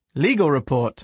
Legal report.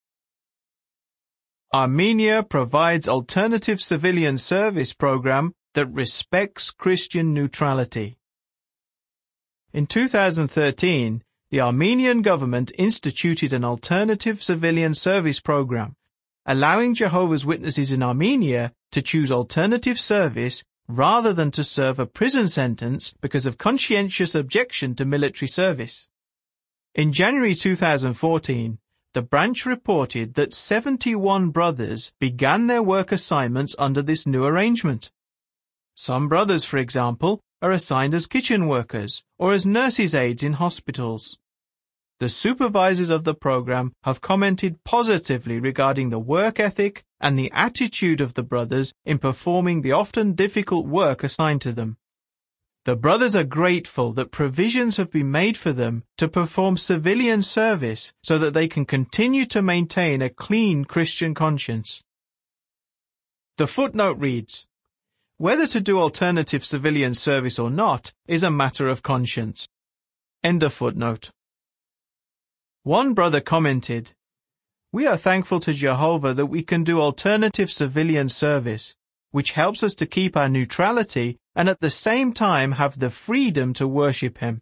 Armenia provides alternative civilian service program that respects Christian neutrality. In 2013, the Armenian government instituted an alternative civilian service program, allowing Jehovah's Witnesses in Armenia to choose alternative service rather than to serve a prison sentence because of conscientious objection to military service. In January 2014, the branch reported that 71 brothers began their work assignments under this new arrangement. Some brothers, for example, are assigned as kitchen workers or as nurses' aides in hospitals. The supervisors of the program have commented positively regarding the work ethic and the attitude of the brothers in performing the often difficult work assigned to them. The brothers are grateful that provisions have been made for them to perform civilian service so that they can continue to maintain a clean Christian conscience. The footnote reads, "Whether to do alternative civilian service or not is a matter of conscience." End of footnote. One brother commented, "We are thankful to Jehovah that we can do alternative civilian service, which helps us to keep our neutrality and at the same time have the freedom to worship Him."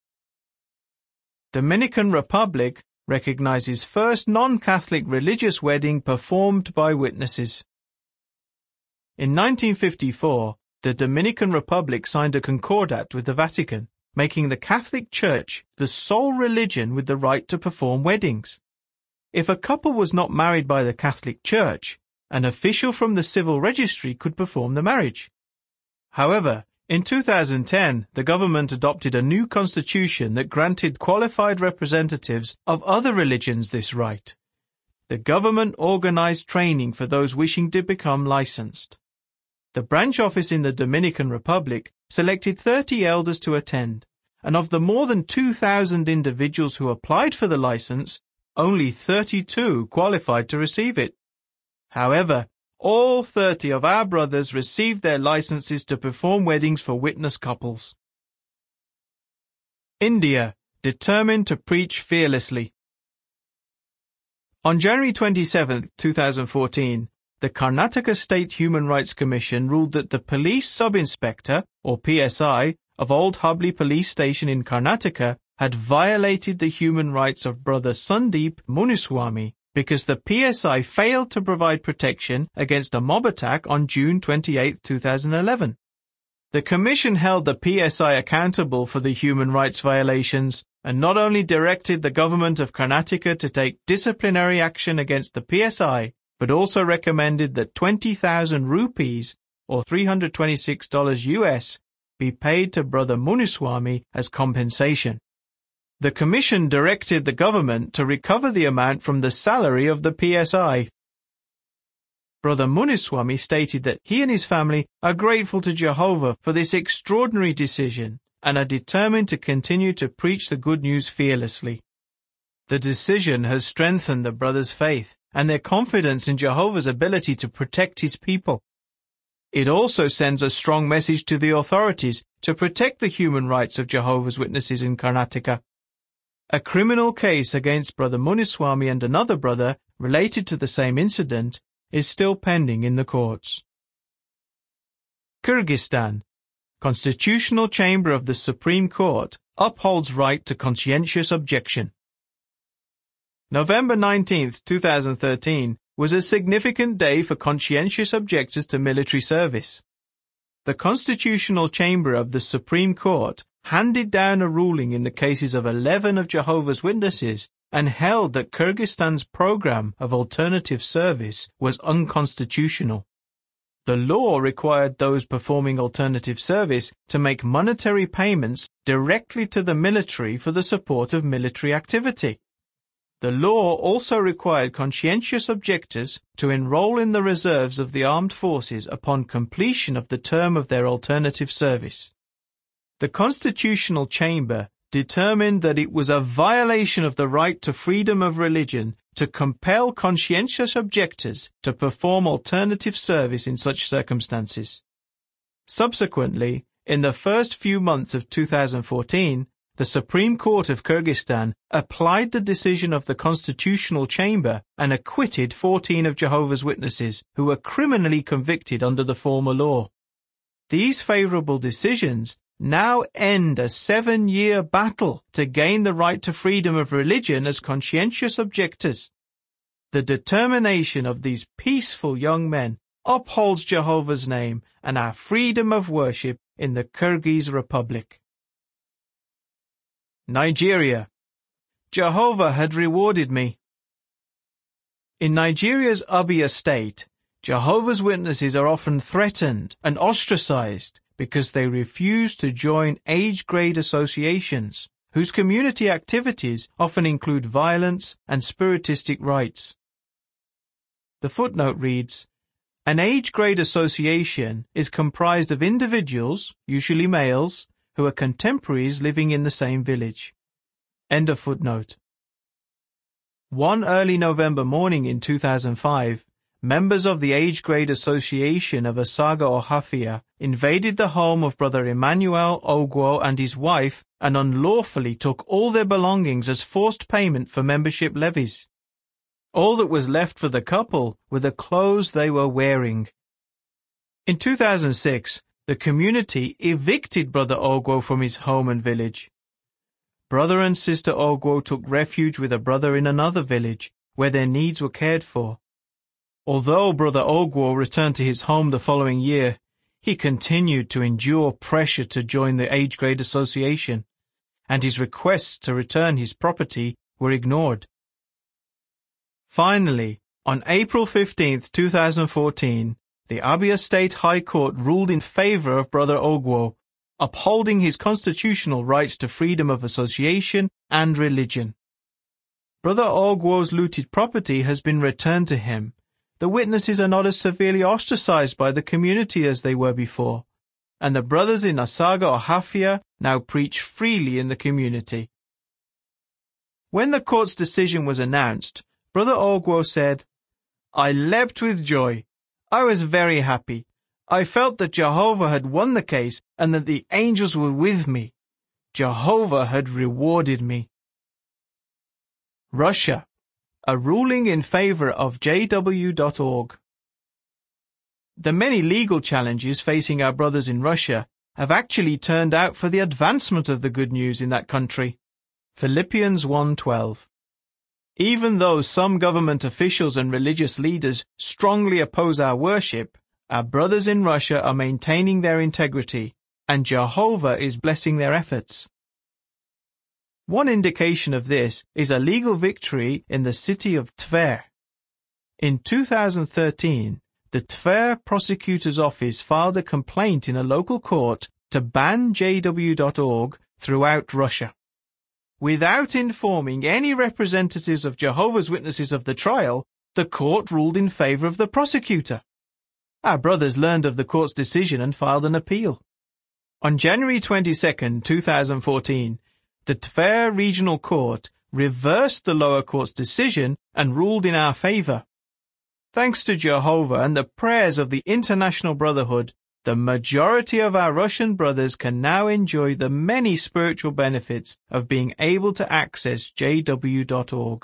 Dominican Republic recognizes first non-Catholic religious wedding performed by witnesses. In 1954, the Dominican Republic signed a concordat with the Vatican, making the Catholic Church the sole religion with the right to perform weddings. If a couple was not married by the Catholic Church, an official from the civil registry could perform the marriage. However, in 2010, the government adopted a new constitution that granted qualified representatives of other religions this right. The government organized training for those wishing to become licensed. The branch office in the Dominican Republic selected 30 elders to attend, and of the more than 2,000 individuals who applied for the license, only 32 qualified to receive it. However, all 30 of our brothers received their licenses to perform weddings for witness couples. India, determined to preach fearlessly. On January 27, 2014, the Karnataka State Human Rights Commission ruled that the police sub-inspector, or PSI, of Old Hubli Police Station in Karnataka had violated the human rights of brother Sandeep Munuswamy because the PSI failed to provide protection against a mob attack on June 28, 2011. The Commission held the PSI accountable for the human rights violations and not only directed the government of Karnataka to take disciplinary action against the PSI, but also recommended that 20,000 rupees, or $326 US, be paid to brother Munuswamy as compensation. The Commission directed the government to recover the amount from the salary of the PSI. Brother Munuswamy stated that he and his family are grateful to Jehovah for this extraordinary decision and are determined to continue to preach the good news fearlessly. The decision has strengthened the brothers' faith and their confidence in Jehovah's ability to protect His people. It also sends a strong message to the authorities to protect the human rights of Jehovah's Witnesses in Karnataka. A criminal case against brother Munuswamy and another brother related to the same incident is still pending in the courts. Kyrgyzstan. Constitutional Chamber of the Supreme Court upholds right to conscientious objection. November 19, 2013 was a significant day for conscientious objectors to military service. The Constitutional Chamber of the Supreme Court handed down a ruling in the cases of 11 of Jehovah's Witnesses and held that Kyrgyzstan's program of alternative service was unconstitutional. The law required those performing alternative service to make monetary payments directly to the military for the support of military activity. The law also required conscientious objectors to enroll in the reserves of the armed forces upon completion of the term of their alternative service. The Constitutional Chamber determined that it was a violation of the right to freedom of religion to compel conscientious objectors to perform alternative service in such circumstances. Subsequently, in the first few months of 2014, the Supreme Court of Kyrgyzstan applied the decision of the Constitutional Chamber and acquitted 14 of Jehovah's Witnesses who were criminally convicted under the former law. These favorable decisions now end a 7-year battle to gain the right to freedom of religion as conscientious objectors. The determination of these peaceful young men upholds Jehovah's name and our freedom of worship in the Kyrgyz Republic. Nigeria. Jehovah had rewarded me. In Nigeria's Abia state, Jehovah's Witnesses are often threatened and ostracized because they refuse to join age-grade associations, whose community activities often include violence and spiritistic rites. The footnote reads, "An age-grade association is comprised of individuals, usually males, who are contemporaries living in the same village." End of footnote. One early November morning in 2005, members of the Age Grade Association of Asaga Ohafia invaded the home of Brother Emmanuel Ogwo and his wife and unlawfully took all their belongings as forced payment for membership levies. All that was left for the couple were the clothes they were wearing. In 2006, the community evicted Brother Ogwo from his home and village. Brother and Sister Ogwo took refuge with a brother in another village, where their needs were cared for. Although Brother Ogwo returned to his home the following year, he continued to endure pressure to join the Age Grade Association, and his requests to return his property were ignored. Finally, on April 15, 2014, the Abia State High Court ruled in favor of Brother Ogwo, upholding his constitutional rights to freedom of association and religion. Brother Ogwo's looted property has been returned to him. The witnesses are not as severely ostracized by the community as they were before, and the brothers in Asaga Ohafia now preach freely in the community. When the court's decision was announced, Brother Ogwo said, "I leapt with joy. I was very happy. I felt that Jehovah had won the case and that the angels were with me. Jehovah had rewarded me." Russia. A ruling in favor of JW.org. The many legal challenges facing our brothers in Russia have actually turned out for the advancement of the good news in that country. Philippians 1:12. Even though some government officials and religious leaders strongly oppose our worship, our brothers in Russia are maintaining their integrity, and Jehovah is blessing their efforts. One indication of this is a legal victory in the city of Tver. In 2013, the Tver prosecutor's office filed a complaint in a local court to ban JW.org throughout Russia. Without informing any representatives of Jehovah's Witnesses of the trial, the court ruled in favor of the prosecutor. Our brothers learned of the court's decision and filed an appeal. On January 22, 2014, the Tver Regional Court reversed the lower court's decision and ruled in our favor. Thanks to Jehovah and the prayers of the International Brotherhood, the majority of our Russian brothers can now enjoy the many spiritual benefits of being able to access JW.org.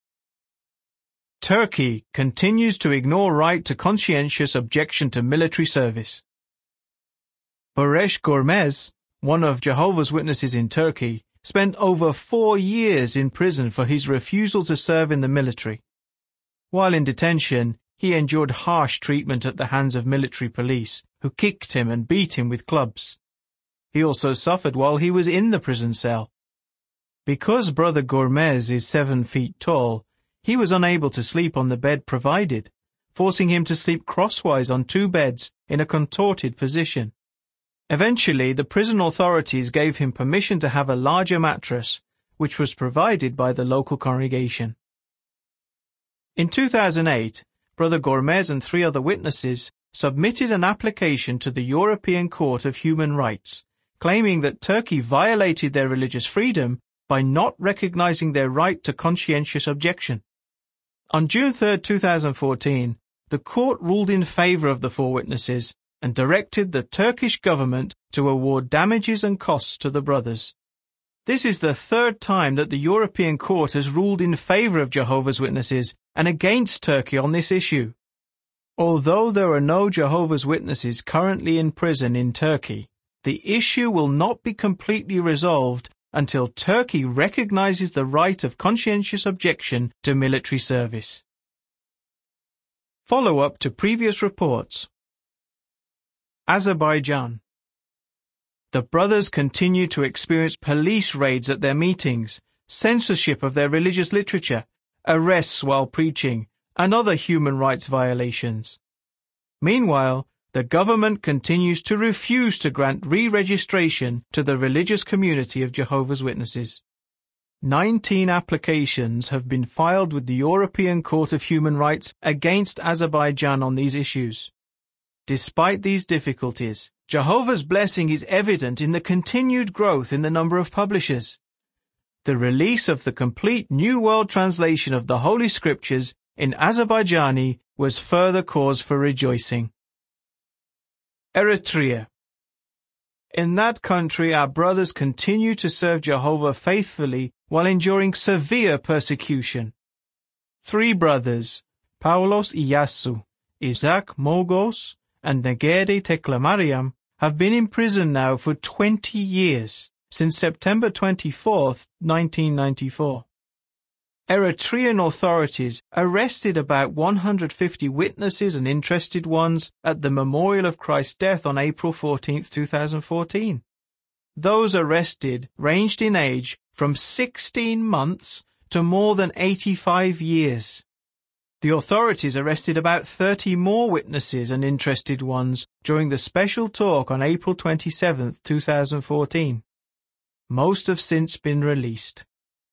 Turkey continues to ignore right to conscientious objection to military service. Barış Görmez, one of Jehovah's Witnesses in Turkey, spent over 4 years in prison for his refusal to serve in the military. While in detention, he endured harsh treatment at the hands of military police, who kicked him and beat him with clubs. He also suffered while he was in the prison cell. Because Brother Görmez is 7 feet tall, he was unable to sleep on the bed provided, forcing him to sleep crosswise on 2 beds in a contorted position. Eventually, the prison authorities gave him permission to have a larger mattress, which was provided by the local congregation. In 2008, Brother Görmez and 3 other witnesses submitted an application to the European Court of Human Rights, claiming that Turkey violated their religious freedom by not recognizing their right to conscientious objection. On June 3, 2014, the court ruled in favor of the 4 witnesses and directed the Turkish government to award damages and costs to the brothers. This is the third time that the European Court has ruled in favor of Jehovah's Witnesses and against Turkey on this issue. Although there are no Jehovah's Witnesses currently in prison in Turkey, the issue will not be completely resolved until Turkey recognizes the right of conscientious objection to military service. Follow-up to previous reports. Azerbaijan. The brothers continue to experience police raids at their meetings, censorship of their religious literature, arrests while preaching, and other human rights violations. Meanwhile, the government continues to refuse to grant re-registration to the religious community of Jehovah's Witnesses. 19 applications have been filed with the European Court of Human Rights against Azerbaijan on these issues. Despite these difficulties, Jehovah's blessing is evident in the continued growth in the number of publishers. The release of the complete New World Translation of the Holy Scriptures in Azerbaijani was further cause for rejoicing. Eritrea. In that country, our brothers continue to serve Jehovah faithfully while enduring severe persecution. 3 brothers, Paulos Iyasu, Isaac Mogos, and Negeri Teklemariam, have been in prison now for 20 years, since September 24, 1994. Eritrean authorities arrested about 150 witnesses and interested ones at the memorial of Christ's death on April 14, 2014. Those arrested ranged in age from 16 months to more than 85 years. The authorities arrested about 30 more witnesses and interested ones during the special talk on April 27, 2014. Most have since been released.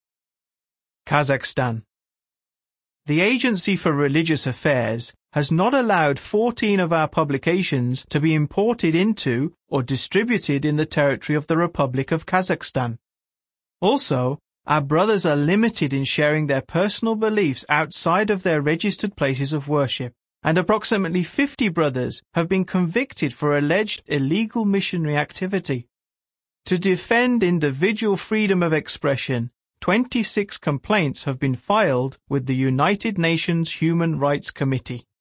Kazakhstan. The Agency for Religious Affairs has not allowed 14 of our publications to be imported into or distributed in the territory of the Republic of Kazakhstan. Also, our brothers are limited in sharing their personal beliefs outside of their registered places of worship, and approximately 50 brothers have been convicted for alleged illegal missionary activity. To defend individual freedom of expression, 26 complaints have been filed with the United Nations Human Rights Committee.